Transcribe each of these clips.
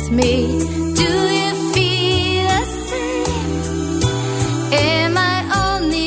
me. Do you feel the same? Am I only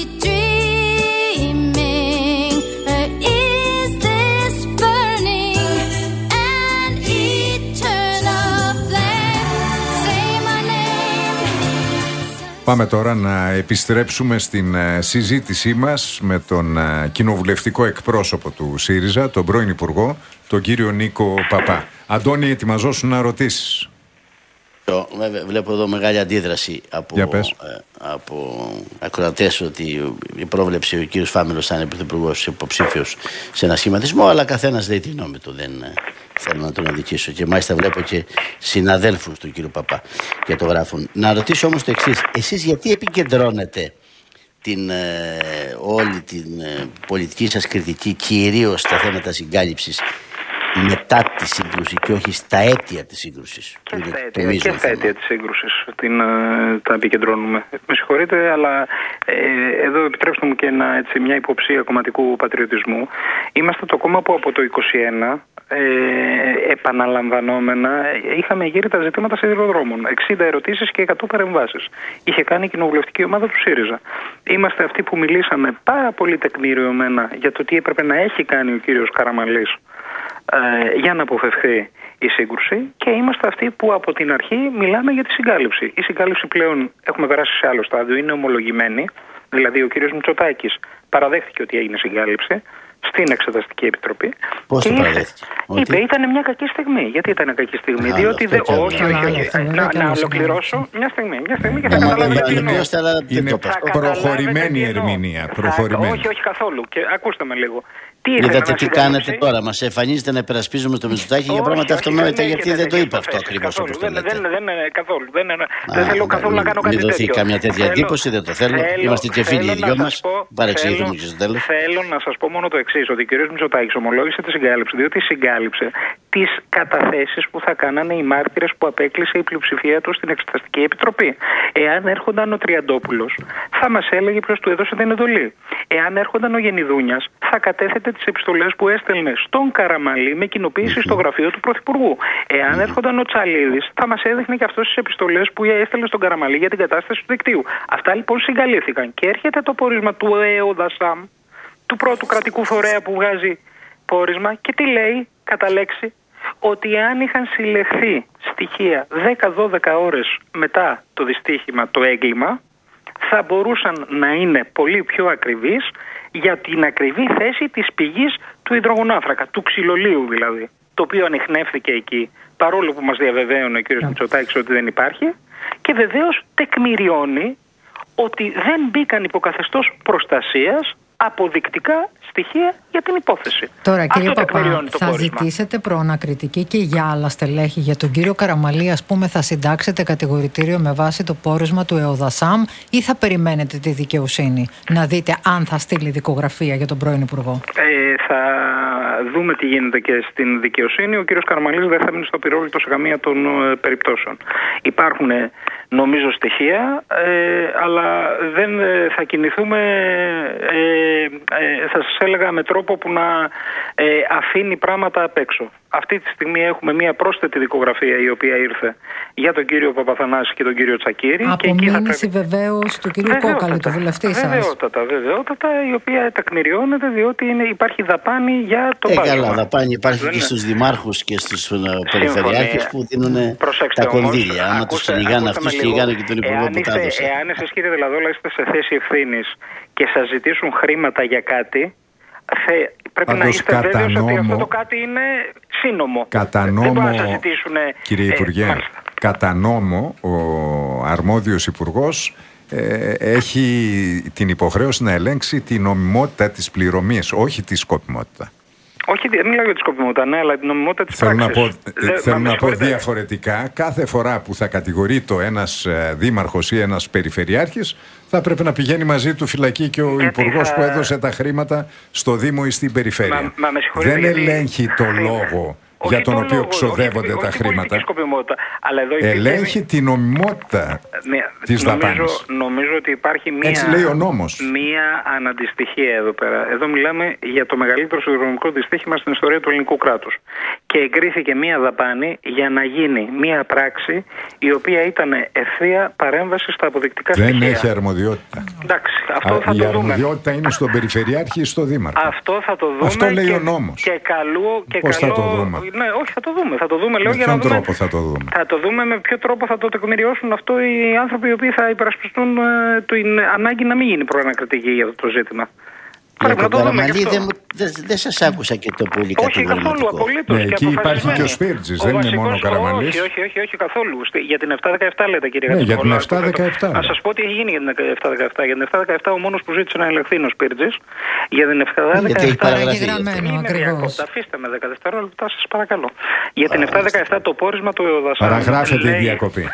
dreaming? Or is this burning an eternal flame? Say my name. Πάμε τώρα να επιστρέψουμε στην συζήτησή μας με τον κοινοβουλευτικό εκπρόσωπο του ΣΥΡΙΖΑ, τον πρώην Υπουργό, τον κύριο Νίκο Παπά. Αντώνη, ετοιμαζόσου να ρωτήσεις. Βλέπω εδώ μεγάλη αντίδραση από ακροατές ότι η πρόβλεψη ο κύριος Φάμελος θα είναι πρωθυπουργός υποψήφιος σε ένα σχηματισμό, αλλά καθένας λέει τη γνώμη του, δεν θέλω να τον αδικήσω. Και μάλιστα βλέπω και συναδέλφους του κύριου Παπά και το γράφουν. Να ρωτήσω όμως το εξής: εσείς γιατί επικεντρώνετε όλη την πολιτική σας κριτική κυρίως στα θέματα συγκάλυψης μετά τη σύγκρουση και όχι στα αίτια της σύγκρουσης? Και στα αίτια της σύγκρουσης τα επικεντρώνουμε. Με συγχωρείτε, αλλά εδώ επιτρέψτε μου και μια υποψία κομματικού πατριωτισμού. Είμαστε το κόμμα που από το 2021 επαναλαμβανόμενα είχαμε γύρει τα ζητήματα σιδηροδρόμων. 60 ερωτήσεις και 100 παρεμβάσεις. Είχε κάνει η κοινοβουλευτική ομάδα του ΣΥΡΙΖΑ. Είμαστε αυτοί που μιλήσαμε πάρα πολύ τεκμηριωμένα για το τι έπρεπε να έχει κάνει ο κύριος Καραμανλής για να αποφευχθεί η σύγκρουση, και είμαστε αυτοί που από την αρχή μιλάμε για τη συγκάλυψη. Η συγκάλυψη πλέον έχουμε περάσει σε άλλο στάδιο, είναι ομολογημένη. Δηλαδή ο κύριος Μητσοτάκης παραδέχτηκε ότι έγινε συγκάλυψη στην Εξεταστική Επιτροπή. Πώς το παραδέχτηκε? Είπε ήταν μια κακή στιγμή. Γιατί ήταν κακή στιγμή? Διότι όχι. Να ολοκληρώσω μια στιγμή και θα καταλάβετε. Είναι προχωρημένη ερμηνεία. Όχι καθόλου. Και ακούστε με λίγο. Είδατε τι κάνετε τώρα? Μας εμφανίζετε να υπερασπίζουμε το Μητσοτάκη για πράγματα αυτονόητα, γιατί δεν το είπε αυτό ακριβώς όπως το λέτε. Δεν θέλω καθόλου να κάνω κάτι τέτοιο. Μην δοθεί καμιά τέτοια εντύπωση, δεν το θέλω. Είμαστε και φίλοι οι δυο μας. Παρεξηγηθούμε και στο τέλος. Θέλω να σας πω μόνο το εξής: ότι ο κ. Μητσοτάκης ομολόγησε τη συγκάλυψη, διότι συγκάλυψε τις καταθέσεις που θα κάνανε οι μάρτυρες που απέκλεισε η πλειοψηφία του στην Εξεταστική Επιτροπή. Εάν έρχονταν ο Τριαντόπουλος, θα μας έλεγε ποιος του έδωσε την εντολή. Εάν έρχονταν ο Γενιδούνιας, θα κατέθετε τις επιστολές που έστελνε στον Καραμανλή με κοινοποίηση στο γραφείο του Πρωθυπουργού. Εάν έρχονταν ο Τσαλίδης, θα μας έδειχνε και αυτός τις επιστολές που έστελνε στον Καραμανλή για την κατάσταση του δικτύου. Αυτά λοιπόν συγκαλύφθηκαν. Και έρχεται το πόρισμα του ΕΟΔΑΣΑΜ, του πρώτου κρατικού φορέα που βγάζει πόρισμα, και τι λέει κατά λέξη? Ότι αν είχαν συλλεχθεί στοιχεία 10-12 ώρες μετά το δυστύχημα, το έγκλημα, θα μπορούσαν να είναι πολύ πιο ακριβείς για την ακριβή θέση της πηγής του υδρογονάνθρακα, του ξυλολίου δηλαδή, το οποίο ανιχνεύθηκε εκεί, παρόλο που μας διαβεβαίωνε ο κ. Μητσοτάκης ότι δεν υπάρχει, και βεβαίως τεκμηριώνει ότι δεν μπήκαν υποκαθεστώς προστασίας αποδεικτικά στοιχεία για την υπόθεση. Τώρα, κύριε Παπά, θα ζητήσετε προανακριτική και για άλλα στελέχη? Για τον κύριο Καραμανλή, ας πούμε, θα συντάξετε κατηγορητήριο με βάση το πόρισμα του ΕΟΔΑΣΑΜ, ή θα περιμένετε τη δικαιοσύνη να δείτε αν θα στείλει δικογραφία για τον πρώην Υπουργό? Θα δούμε τι γίνεται και στην δικαιοσύνη. Ο κύριος Καραμανλής δεν θα μείνει στο πυρόβλητο σε καμία των περιπτώσεων. Υπάρχουν νομίζω στοιχεία, αλλά δεν θα κινηθούμε, θα σας έλεγα, με τρόπο που να αφήνει πράγματα απ' έξω. Αυτή τη στιγμή έχουμε μια πρόσθετη δικογραφία η οποία ήρθε για τον κύριο Παπαθανάση και τον κύριο Τσακίρη. Απομείνηση βεβαίως του κύριου Κόκαλη, του βουλευτή σας. Βεβαιότατα, η οποία τεκμηριώνεται διότι υπάρχει δαπάνη για το πάγωμα. Καλά, δαπάνη υπάρχει και στους δημάρχους και στους περιφερειάρχες που δίνουν τα κονδύλια. Άμα τους κυνηγάνε αυτούς, κυνηγάνε και τον υπουργό που τα έδωσε. Εάν εσείς, κύριε Δελαδόλα, είστε σε θέση ευθύνης και σας ζητήσουν χρήματα για κάτι, πρέπει να είστε βέβαιος ότι αυτό το κάτι είναι σύνομο. Κατά νόμο, κύριε Υπουργέ, κατά νόμο ο αρμόδιος υπουργός έχει την υποχρέωση να ελέγξει την νομιμότητα της πληρωμής, όχι τη σκοπιμότητα. Όχι, δεν μιλάω για τη σκοπιμότητα, ναι, αλλά την νομιμότητα της πράξης. Θέλω να πω διαφορετικά, κάθε φορά που θα κατηγορείται ένας δήμαρχος ή ένας περιφερειάρχης, θα πρέπει να πηγαίνει μαζί του φυλακή και ο υπουργός που έδωσε τα χρήματα στο Δήμο ή στην περιφέρεια. Δεν ελέγχει το λόγο για τον οποίο ξοδεύονται τα χρήματα. Ελέγχει την νομιμότητα της δαπάνης. Νομίζω ότι υπάρχει έτσι λέει ο νόμος. Μία αναντιστοιχία εδώ πέρα. Εδώ μιλάμε για το μεγαλύτερο σιδηροδρομικό δυστύχημα στην ιστορία του ελληνικού κράτους. και εγκρίθηκε μία δαπάνη για να γίνει μία πράξη η οποία ήταν ευθεία παρέμβαση στα αποδεικτικά στοιχεία. Δεν έχει αρμοδιότητα. Εντάξει, αυτό θα το δούμε. Η αρμοδιότητα είναι στον Περιφερειάρχη ή στο Δήμαρχο. Αυτό θα το δούμε. Αυτό λέει ο νόμος. Πώς θα το δούμε? Ναι, όχι, θα το δούμε. Θα το δούμε, λέω, με ποιον τρόπο θα το δούμε? Θα το δούμε με ποιο τρόπο θα το τεκμηριώσουν αυτό οι άνθρωποι οι οποίοι θα υπερασπιστούν την ανάγκη να μην γίνει προανακριτική για αυτό το ζήτημα. Για τον Καραμαλή δεν σας άκουσα και το πολύ κατηγορηματικό. Όχι, καθόλου, απολύτως. Εκεί υπάρχει και ο Σπίρτζης, δεν είναι μόνο ο Καραμαλής. Όχι, καθόλου. Για την 7-17 λέτε, κύριε Κατσικολάκη. Για την 7-17. Να σας πω τι έχει γίνει για την 7-17. Για την 7-17 ο μόνος που ζήτησε να ελεγχθεί είναι ο Σπίρτζης. Για την 7-17. Γιατί έχει παραγραφεί. Αφήστε με 10 δευτερόλεπτα, σας παρακαλώ. Για την 7-17 το πόρισμα του ΕΟΔΑΣΑΜ. Παραγράφεται η διακοπή.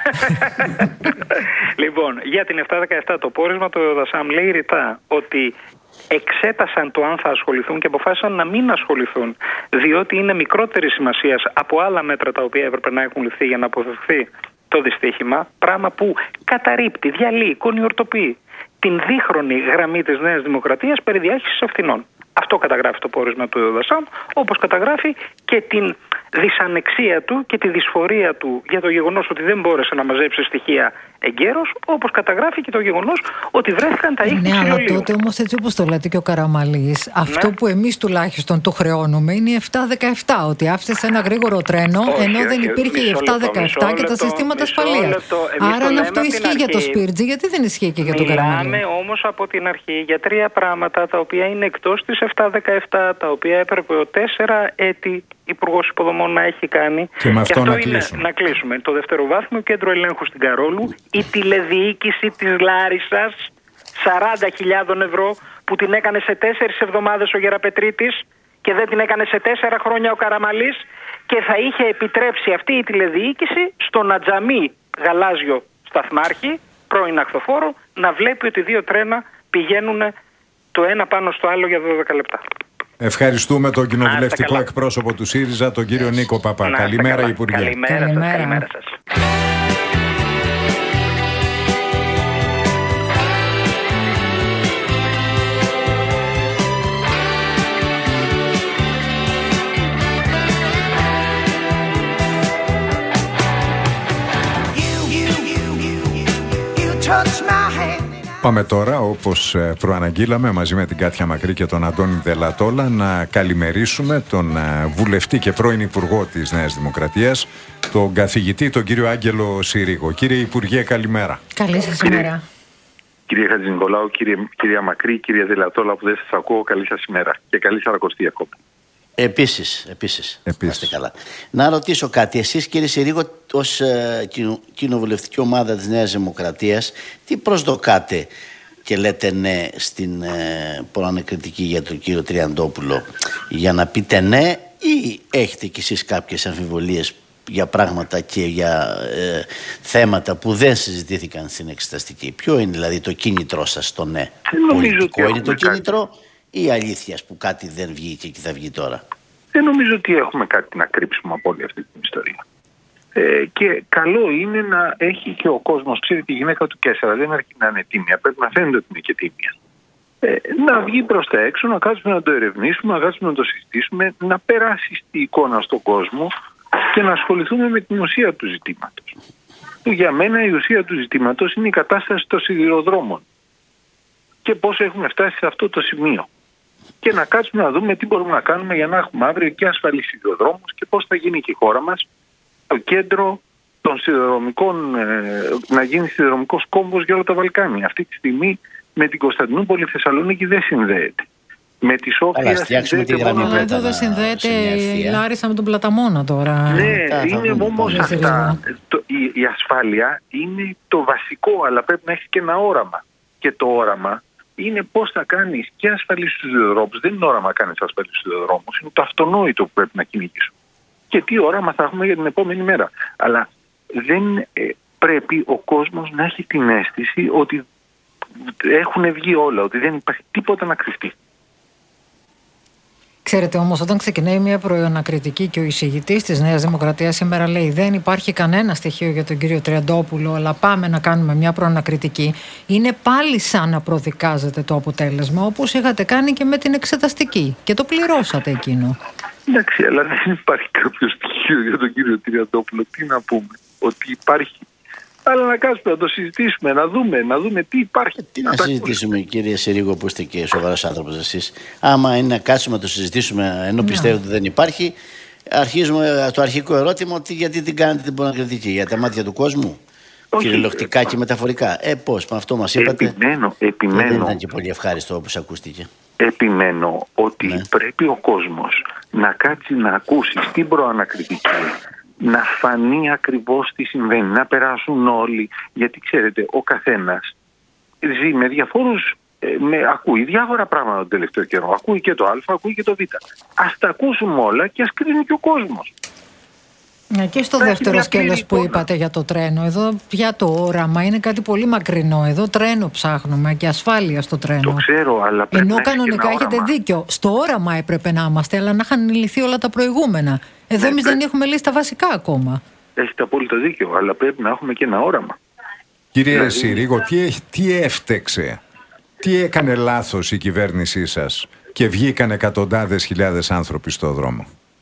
Λοιπόν, για την 7-17 το πόρισμα του ΕΟΔΑΣΑΜ λέει ρητά ότι εξέτασαν το αν θα ασχοληθούν και αποφάσισαν να μην ασχοληθούν, διότι είναι μικρότερη σημασίας από άλλα μέτρα τα οποία έπρεπε να έχουν ληφθεί για να αποφευθεί το δυστύχημα, πράγμα που καταρρίπτει, διαλύει, κονιορτοποιεί την δίχρονη γραμμή της Νέας Δημοκρατίας περί διάχυσης ευθυνών. Αυτό καταγράφει το πόρισμα του ΕΟΔΑΣΑΜ, όπως καταγράφει και την δυσανεξία του και τη δυσφορία του για το γεγονός ότι δεν μπόρεσε να μαζέψει στοιχεία εγκαίρως, όπως καταγράφει και το γεγονός ότι βρέθηκαν τα ίχνη ξυλολίου. Ναι, αλλά τότε όμως, έτσι όπως το λέτε και ο Καραμαλής, αυτό που εμείς τουλάχιστον του χρεώνουμε είναι η 7-17, ότι άφησε ένα γρήγορο τρένο, ενώ δεν υπήρχε η 7-17 και τα συστήματα ασφαλείας. Άρα αν αυτό ισχύει για το Σπίρτζη, γιατί δεν ισχύει και για τον Καραμαλή? Μιλάμε όμως από την αρχή για τρία πράγματα τα οποία είναι εκτός της 7-17, τα οποία έπρεπε ο 4 έτη Υπουργός Υποδομών να έχει κάνει. Και με αυτό να κλείσουμε. Το Δευτεροβάθμιο Κέντρο Ελέγχου στην Καρόλου, η τηλεδιοίκηση της Λάρισσας, 40.000 ευρώ που την έκανε σε 4 εβδομάδες ο Γεραπετρίτης και δεν την έκανε σε 4 χρόνια ο Καραμαλής, και θα είχε επιτρέψει αυτή η τηλεδιοίκηση στον Ατζαμί γαλάζιο σταθμάρχη, πρώην ακτοφόρο, να βλέπει ότι 2 τρένα πηγαίνουν το ένα πάνω στο άλλο για 12 λεπτά. Ευχαριστούμε τον κοινοβουλευτικό εκπρόσωπο του ΣΥΡΙΖΑ, τον κύριο Νίκο Παπά. Καλημέρα, Υπουργέ. Καλημέρα σας. Πάμε τώρα, όπως προαναγγείλαμε, μαζί με την Κάτια Μακρύ και τον Αντώνη Δελατόλα, να καλημερίσουμε τον βουλευτή και πρώην Υπουργό της Νέας Δημοκρατίας, τον καθηγητή, τον κύριο Άγγελο Συρίγο. Κύριε Υπουργέ, καλημέρα. Καλή σας ημέρα. Κύριε Χατζηνικολάου, κυρία Μακρύ, κύριε Δελατόλα, που δεν σας ακούω, καλή σας ημέρα και καλή Σαρακοστή ακόμα. Επίσης. Είστε καλά. Να ρωτήσω κάτι. Εσείς, κύριε Συρίγο, ως κοινοβουλευτική ομάδα της Νέας Δημοκρατίας, τι προσδοκάτε και λέτε ναι στην προανακριτική για τον κύριο Τριαντόπουλο, για να πείτε ναι, ή έχετε κι εσείς κάποιες αμφιβολίες για πράγματα και για θέματα που δεν συζητήθηκαν στην εξεταστική? Ποιο είναι δηλαδή το κίνητρό σας στο ναι? Πολιτικό είναι το κίνητρο ή αλήθειας που κάτι δεν βγήκε και θα βγει τώρα? Δεν νομίζω ότι έχουμε κάτι να κρύψουμε από όλη αυτή την ιστορία. Και καλό είναι να έχει και ο κόσμος, ξέρει, τη γυναίκα του Κέσσαρα δεν αρκεί να είναι τίμια, πρέπει να φαίνεται ότι είναι και τίμια. Να βγει προς τα έξω, να κάτσουμε να το ερευνήσουμε, να κάτσουμε να το συζητήσουμε, να περάσει στη εικόνα στον κόσμο και να ασχοληθούμε με την ουσία του ζητήματος. Για μένα η ουσία του ζητήματος είναι η κατάσταση των σιδηροδρόμων και πώς έχουμε φτάσει σε αυτό το σημείο. Και να κάτσουμε να δούμε τι μπορούμε να κάνουμε για να έχουμε αύριο και ασφαλείς σιδηροδρόμους και πώς θα γίνει και η χώρα μας το κέντρο των σιδηροδρομικών, να γίνει σιδηροδρομικός κόμβος για όλα τα Βαλκάνια. Αυτή τη στιγμή με την Κωνσταντινούπολη Θεσσαλονίκη δεν συνδέεται. Με τη Σόφια συνδέεται μόνο. Αλλά εδώ δεν συνδέεται η Λάρισα με τον Πλαταμόνα τώρα. Ναι, είναι όμως αυτά. Η ασφάλεια είναι το βασικό, αλλά πρέπει να έχει και ένα όραμα. Και το όραμα είναι πώς θα κάνεις και ασφαλείς στους σιδηροδρόμους. Δεν είναι όραμα να κάνεις ασφαλείς στους σιδηροδρόμους, είναι το αυτονόητο που πρέπει να κυνηγήσουμε. Και τι όραμα θα έχουμε για την επόμενη μέρα. Αλλά δεν πρέπει ο κόσμος να έχει την αίσθηση ότι έχουν βγει όλα, ότι δεν υπάρχει τίποτα να κρυφτεί. Ξέρετε όμως, όταν ξεκινάει μια προανακριτική και ο εισηγητής της Νέας Δημοκρατίας σήμερα λέει δεν υπάρχει κανένα στοιχείο για τον κύριο Τριαντόπουλο, αλλά πάμε να κάνουμε μια προανακριτική, είναι πάλι σαν να προδικάζετε το αποτέλεσμα, όπως είχατε κάνει και με την εξεταστική και το πληρώσατε εκείνο. Εντάξει, αλλά δεν υπάρχει κάποιο στοιχείο για τον κύριο Τριαντόπουλο. Τι να πούμε, ότι υπάρχει. Αλλά να κάτσουμε να το συζητήσουμε, να δούμε τι υπάρχει. Τι να συζητήσουμε, κύριε Συρίγο, που είστε και σοβαρός άνθρωπος εσείς. Άμα είναι να κάτσουμε να το συζητήσουμε ενώ πιστεύετε ότι δεν υπάρχει, αρχίζουμε το αρχικό ερώτημα ότι γιατί την κάνετε την πονοκριτική, για τα μάτια του κόσμου. Κυριολεκτικά και μεταφορικά. Πώς, με αυτό μας είπατε. Επιμένω. Δεν ήταν και πολύ ευχάριστο όπως ακούστηκε. Επιμένω ότι πρέπει ο κόσμος να κάτσει να ακούσει στην προανακριτική, να φανεί ακριβώς τι συμβαίνει, να περάσουν όλοι. Γιατί ξέρετε, ο καθένας ζει με διαφόρους, ακούει διάφορα πράγματα τον τελευταίο καιρό. Ακούει και το Α, ακούει και το Β. Ας τα ακούσουμε όλα και ας κρίνει και ο κόσμος. Και στο δεύτερο σκέλος που είπατε για το τρένο, εδώ πια το όραμα είναι κάτι πολύ μακρινό. Εδώ τρένο ψάχνουμε και ασφάλεια στο τρένο. Το ξέρω, αλλά πρέπει ενώ κανονικά έχετε δίκιο. Στο όραμα έπρεπε να είμαστε, αλλά να είχαν λυθεί όλα τα προηγούμενα. Εδώ εμείς δεν έχουμε λύσει τα βασικά ακόμα. Έχετε απόλυτο δίκιο, αλλά πρέπει να έχουμε και ένα όραμα. Κύριε Συρίγο, τι έφτεξε, τι έκανε λάθος η κυβέρνησή σας και βγήκαν εκατοντάδες χιλιάδες άνθρωποι στο δρόμο?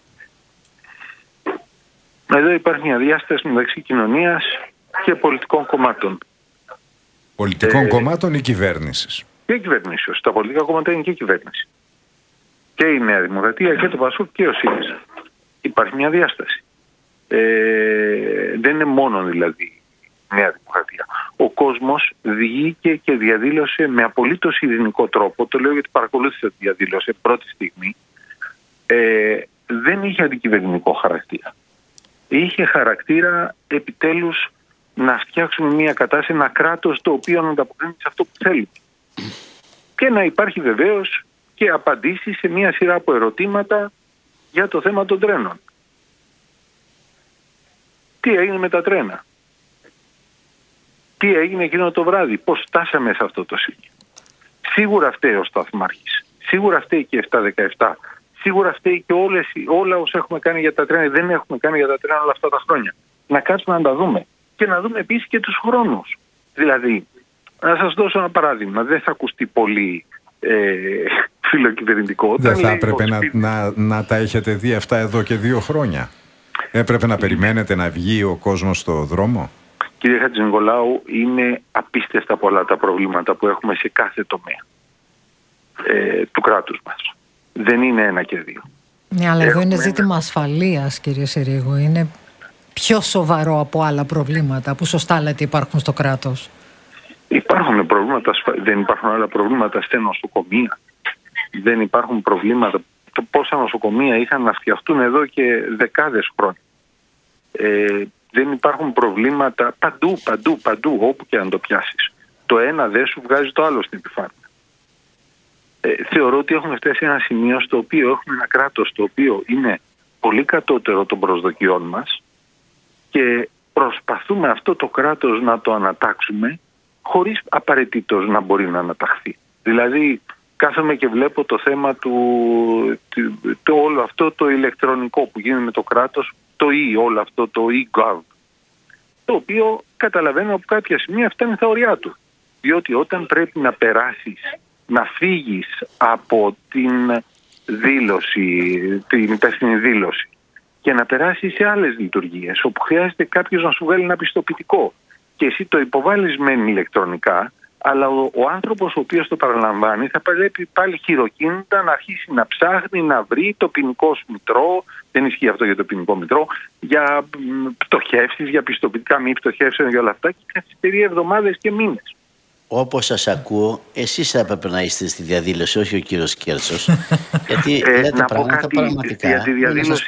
Εδώ υπάρχει μια διάσταση μεταξύ κοινωνίας και πολιτικών κομμάτων. Πολιτικών κομμάτων ή κυβέρνησης? Και κυβερνήσεως. Τα πολιτικά κόμματα είναι και κυβέρνηση. Και η Νέα Δημοκρατία και το ΠΑΣΟΚ και ο ΣΥΡΙΖΑ. Υπάρχει μια διάσταση. Δεν είναι μόνο δηλαδή η Νέα Δημοκρατία. Ο κόσμος βγήκε και διαδήλωσε με απολύτως ειρηνικό τρόπο. Το λέω γιατί παρακολούθησα τη διαδήλωση πρώτη στιγμή. Δεν είχε αντικυβερνητικό χαρακτήρα. Είχε χαρακτήρα επιτέλους να φτιάξουμε μια κατάσταση, ένα κράτος το οποίο να ανταποκρίνεται σε αυτό που θέλει. Και να υπάρχει βεβαίως και απαντήσεις σε μια σειρά από ερωτήματα για το θέμα των τρένων. Τι έγινε με τα τρένα? Τι έγινε εκείνο το βράδυ? Πώς φτάσαμε σε αυτό το σημείο? Σίγουρα φταίει ο Σταθμάρχης. Σίγουρα φταίει και 7-17. Σίγουρα φταίει και όλα όσα έχουμε κάνει για τα τρένα. Δεν έχουμε κάνει για τα τρένα όλα αυτά τα χρόνια. Να κάτσουμε να τα δούμε. Και να δούμε επίσης και τους χρόνους. Δηλαδή, να σας δώσω ένα παράδειγμα. Δεν θα ακουστεί πολύ φιλοκυβερνητικό. Δεν θα έπρεπε να τα έχετε δει αυτά εδώ και 2 χρόνια? Έπρεπε να περιμένετε να βγει ο κόσμος στο δρόμο? Κύριε Χατζηνικολάου, είναι απίστευτα πολλά τα προβλήματα που έχουμε σε κάθε τομέα του κράτους μας. Δεν είναι 1 και 2. Ναι, αλλά εδώ είναι ζήτημα ασφαλείας, κύριε Συρίγο. Είναι πιο σοβαρό από άλλα προβλήματα που σωστά λέτε υπάρχουν στο κράτος. Υπάρχουν προβλήματα, δεν υπάρχουν άλλα προβλήματα στα νοσοκομεία. Δεν υπάρχουν προβλήματα. Πόσα νοσοκομεία είχαν να φτιαχτούν εδώ και δεκάδες χρόνια. Δεν υπάρχουν προβλήματα παντού, όπου και αν το πιάσεις. Το ένα δεν σου βγάζει το άλλο στην επιφάνεια. Θεωρώ ότι έχουμε φτάσει σε ένα σημείο στο οποίο έχουμε ένα κράτος το οποίο είναι πολύ κατώτερο των προσδοκιών μας και προσπαθούμε αυτό το κράτος να το ανατάξουμε χωρίς απαραίτητος να μπορεί να αναταχθεί. Δηλαδή κάθομαι και βλέπω το θέμα του όλο αυτό το ηλεκτρονικό που γίνεται με το κράτος, το όλο αυτό το e-gov, το οποίο καταλαβαίνω από κάποια σημεία φτάνει στα ωριά του. Διότι όταν πρέπει να περάσεις, να φύγεις από την δήλωση, την υπεύθυνη δήλωση και να περάσεις σε άλλες λειτουργίες όπου χρειάζεται κάποιος να σου βγάλει ένα πιστοποιητικό και εσύ το υποβάλλεις μεν ηλεκτρονικά, αλλά ο άνθρωπος ο οποίος το παραλαμβάνει θα πρέπει πάλι χειροκίνητα να αρχίσει να ψάχνει, να βρει το ποινικό σου μητρό, δεν ισχύει αυτό για το ποινικό μητρό, για πτωχεύσεις, για πιστοποιητικά μη πτωχεύσεων, για όλα αυτά και καθυστερεί εβδομάδες και μήνες. Όπως σας ακούω, εσείς θα έπρεπε να είστε στη διαδήλωση, όχι ο κύριος Κέρτσος. Γιατί λέτε πράγματα πραγματικά. Για τη διαδήλωση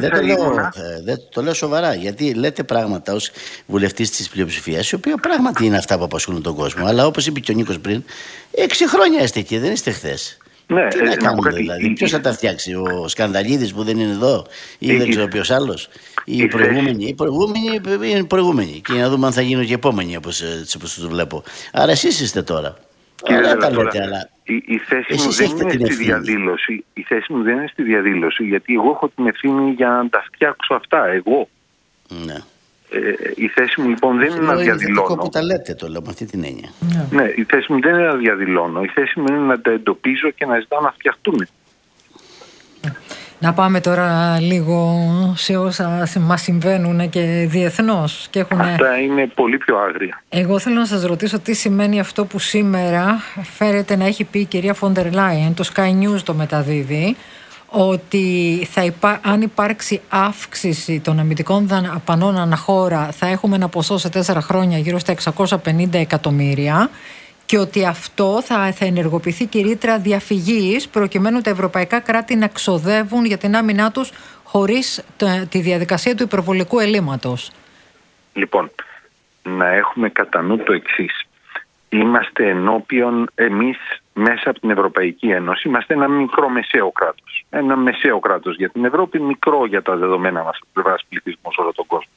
δεν το λέω σοβαρά. Γιατί λέτε πράγματα ως βουλευτής της πλειοψηφίας, οι οποία πράγματι είναι αυτά που απασχολούν τον κόσμο. Αλλά όπως είπε και ο Νίκος πριν, 6 χρόνια είστε εκεί, δεν είστε χθες. Ναι, τι να κάνουμε δηλαδή? Ποιος θα τα φτιάξει? Ο Σκανδαλίδης που δεν είναι εδώ ή δεν ξέρω ποιος άλλος? Οι προηγούμενοι. Και να δούμε αν θα γίνουν και επόμενοι όπως το βλέπω. Άρα εσείς είστε τώρα. Κύριε λέτε, αλλά η θέση μου δεν είναι στη διαδήλωση. Η θέση μου δεν είναι στη διαδήλωση, γιατί εγώ έχω την ευθύνη για να τα φτιάξω αυτά. Εγώ. Ναι. Η θέση μου λοιπόν δεν είναι να διαδηλώνω. Είναι που τα λέτε, το λέω με αυτή την έννοια. Ναι, η θέση μου δεν είναι να διαδηλώνω. Η θέση μου είναι να τα εντοπίζω και να ζητάω να φτιαχτούν. Να πάμε τώρα λίγο σε όσα μας συμβαίνουν και διεθνώς. Και Αυτά είναι πολύ πιο άγρια. Εγώ θέλω να σας ρωτήσω τι σημαίνει αυτό που σήμερα φέρεται να έχει πει η κυρία Φόντερ Λάιεν, το Sky News το μεταδίδει, ότι αν υπάρξει αύξηση των αμυντικών δαπανών αναχώρα θα έχουμε ένα ποσό σε 4 χρόνια γύρω στα 650 εκατομμύρια και ότι αυτό θα ενεργοποιηθεί και ρήτρα διαφυγής προκειμένου τα ευρωπαϊκά κράτη να ξοδεύουν για την άμυνά τους χωρίς τη διαδικασία του υπερβολικού ελλείμματος. Λοιπόν, να έχουμε κατά νου το εξής. Είμαστε ενώπιον εμείς μέσα από την Ευρωπαϊκή Ένωση, είμαστε ένα μικρό μεσαίο κράτος. Ένα μεσαίο κράτος για την Ευρώπη, μικρό για τα δεδομένα μας από πλευράς πληθυσμού σε όλο τον κόσμο.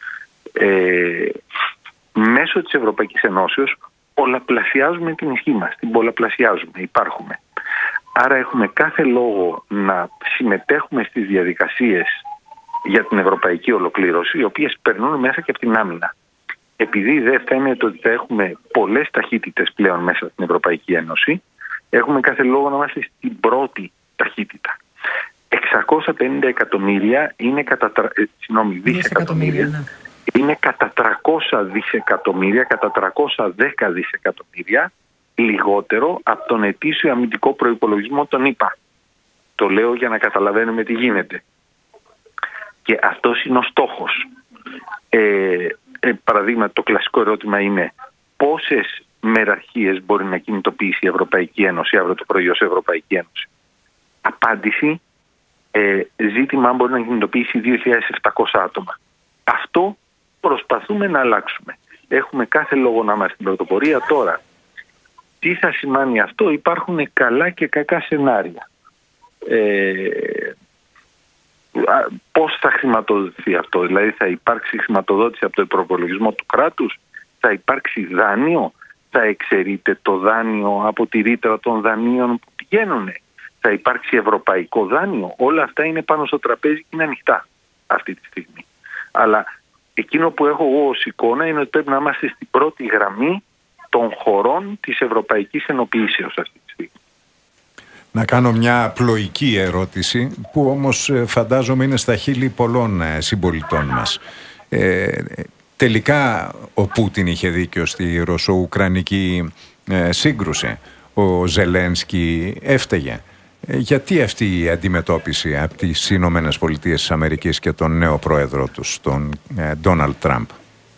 Μέσω της Ευρωπαϊκής Ενώσεως πολλαπλασιάζουμε την ισχύ μας, την πολλαπλασιάζουμε, υπάρχουμε. Άρα έχουμε κάθε λόγο να συμμετέχουμε στις διαδικασίες για την ευρωπαϊκή ολοκλήρωση, οι οποίες περνούν μέσα και από την άμυνα. Επειδή δεν φαίνεται ότι θα έχουμε πολλές ταχύτητες πλέον μέσα στην Ευρωπαϊκή Ένωση, έχουμε κάθε λόγο να είμαστε στην πρώτη ταχύτητα. 650 εκατομμύρια είναι δισεκατομμύρια. Είναι κατά 300 δισεκατομμύρια, κατά 310 δισεκατομμύρια λιγότερο από τον ετήσιο αμυντικό προϋπολογισμό των ΗΠΑ. Το λέω για να καταλαβαίνουμε τι γίνεται. Και αυτός είναι ο στόχος. Παραδείγμα, το κλασικό ερώτημα είναι πόσες μεραρχίες μπορεί να κινητοποιήσει η Ευρωπαϊκή Ένωση αύριο το πρωί ως Ευρωπαϊκή Ένωση. Απάντηση, ζήτημα αν μπορεί να κινητοποιήσει 2.700 άτομα. Αυτό προσπαθούμε να αλλάξουμε. Έχουμε κάθε λόγο να είμαστε στην πρωτοπορία. Τώρα, τι θα σημαίνει αυτό? Υπάρχουν καλά και κακά σενάρια. Πώς θα χρηματοδοτηθεί αυτό? Δηλαδή θα υπάρξει χρηματοδότηση από το προπολογισμό του κράτους? Θα υπάρξει δάνειο? Θα εξαιρείται το δάνειο από τη ρήτρα των δανείων που πηγαίνουν? Θα υπάρξει ευρωπαϊκό δάνειο? Όλα αυτά είναι πάνω στο τραπέζι και είναι ανοιχτά αυτή τη στιγμή. Αλλά εκείνο που έχω εγώ ως εικόνα είναι ότι πρέπει να είμαστε στην πρώτη γραμμή των χωρών της Ευρωπαϊκής Ενοποιήσεως αυτή τη στιγμή. Να κάνω μια απλοϊκή ερώτηση που όμως φαντάζομαι είναι στα χείλη πολλών συμπολιτών μας. Τελικά ο Πούτιν είχε δίκιο στη ρωσο-ουκρανική σύγκρουση. Ο Ζελένσκι έφταιγε. Γιατί αυτή η αντιμετώπιση από τις Ηνωμένες Πολιτείες της Αμερικής και τον νέο πρόεδρο τους, τον Ντόναλντ Τραμπ?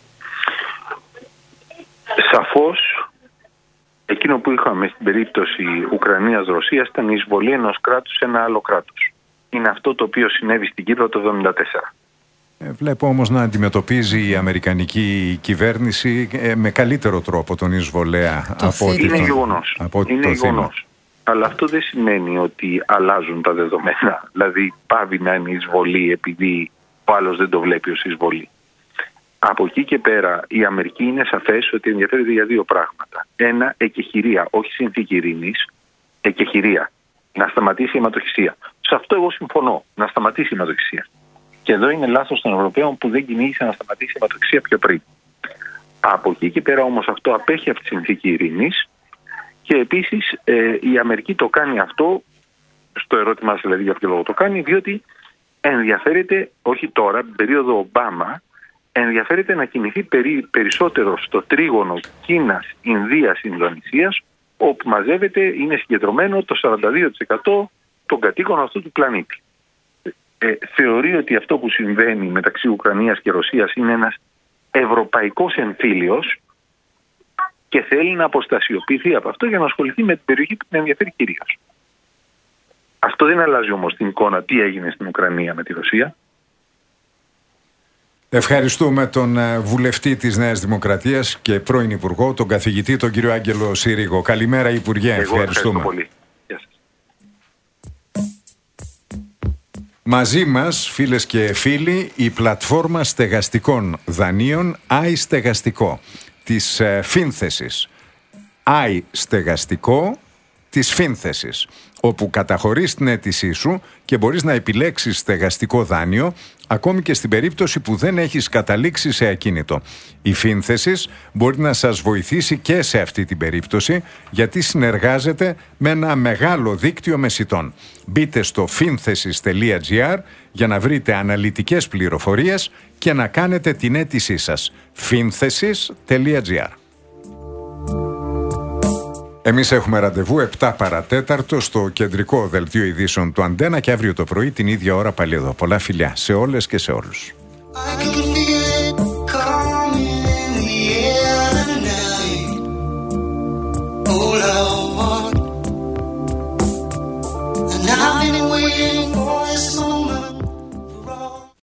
Σαφώς, εκείνο που είχαμε στην περίπτωση Ουκρανίας-Ρωσίας ήταν η εισβολή ενός κράτους σε ένα άλλο κράτος. Είναι αυτό το οποίο συνέβη στην Κύπρο το 1974. Βλέπω όμως να αντιμετωπίζει η αμερικανική κυβέρνηση με καλύτερο τρόπο τον εισβολέα από ό,τι είναι γεγονός. Αλλά αυτό δεν σημαίνει ότι αλλάζουν τα δεδομένα. Δηλαδή πάβει να είναι εισβολή επειδή ο άλλος δεν το βλέπει ως εισβολή. Από εκεί και πέρα η Αμερική είναι σαφές ότι ενδιαφέρεται για δύο πράγματα. Ένα, εκεχηρία, όχι συνθήκη ειρήνης, εκεχηρία. Να σταματήσει η αιματοχυσία. Σε αυτό εγώ συμφωνώ, να σταματήσει η αιματοχυσία. Και εδώ είναι λάθος των Ευρωπαίων που δεν κυνήγησαν να σταματήσει η αιματοχυσία πιο πριν. Από εκεί και πέρα όμως αυτό απέχει από τη συνθήκη ειρήνης. Και επίσης η Αμερική το κάνει αυτό, στο ερώτημα σας δηλαδή για ποιο λόγο το κάνει, διότι ενδιαφέρεται, όχι τώρα, την περίοδο Ομπάμα, ενδιαφέρεται να κινηθεί περισσότερο στο τρίγωνο Κίνας, Ινδίας, Ινδονησίας, όπου μαζεύεται, είναι συγκεντρωμένο το 42% των κατοίκων αυτού του πλανήτη. Θεωρεί ότι αυτό που συμβαίνει μεταξύ Ουκρανίας και Ρωσίας είναι ένας ευρωπαϊκός εμφύλιος και θέλει να αποστασιοποιηθεί από αυτό για να ασχοληθεί με την περιοχή που την ενδιαφέρει κυρίως. Αυτό δεν αλλάζει όμως την εικόνα τι έγινε στην Ουκρανία με τη Ρωσία. Ευχαριστούμε τον βουλευτή της Νέας Δημοκρατίας και πρώην Υπουργό, τον καθηγητή, τον κύριο Άγγελο Συρίγο. Καλημέρα Υπουργέ, ευχαριστούμε. Πολύ. Γεια σας. Μαζί μας, φίλες και φίλοι, η πλατφόρμα στεγαστικών δανείων iStεγαστικό της Φίνθεσης. iStεγαστικό της Φύνθεσης, όπου καταχωρείς την αίτησή σου και μπορείς να επιλέξεις στεγαστικό δάνειο, ακόμη και στην περίπτωση που δεν έχεις καταλήξει σε ακίνητο. Η Φύνθεσης μπορεί να σας βοηθήσει και σε αυτή την περίπτωση, γιατί συνεργάζεται με ένα μεγάλο δίκτυο μεσιτών. Μπείτε στο finthesis.gr για να βρείτε αναλυτικές πληροφορίες και να κάνετε την αίτησή σας. finthesis.gr. Εμείς έχουμε ραντεβού 7 παρατέταρτο στο κεντρικό δελτίο ειδήσεων του Αντένα και αύριο το πρωί την ίδια ώρα πάλι εδώ. Πολλά φιλιά σε όλες και σε όλους.